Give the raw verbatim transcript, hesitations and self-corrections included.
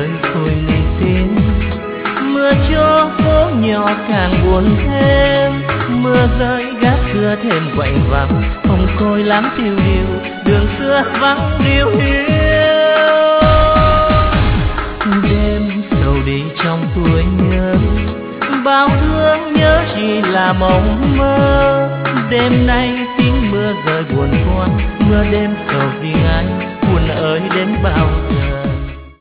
đời thôi ly tiếng. Mưa cho phố nhỏ càng buồn thêm, mưa rơi gác xưa thêm quạnh vắng, hồng côi láng tiêu điều, đường xưa vắng điêu hiu. Đêm sầu đi trong tuổi nhớ, bao thương nhớ chỉ là mộng mơ. Đêm nay tiếng mưa rơi buồn quan, mưa đêm sầu vì ai buồn ơi đến bao giờ.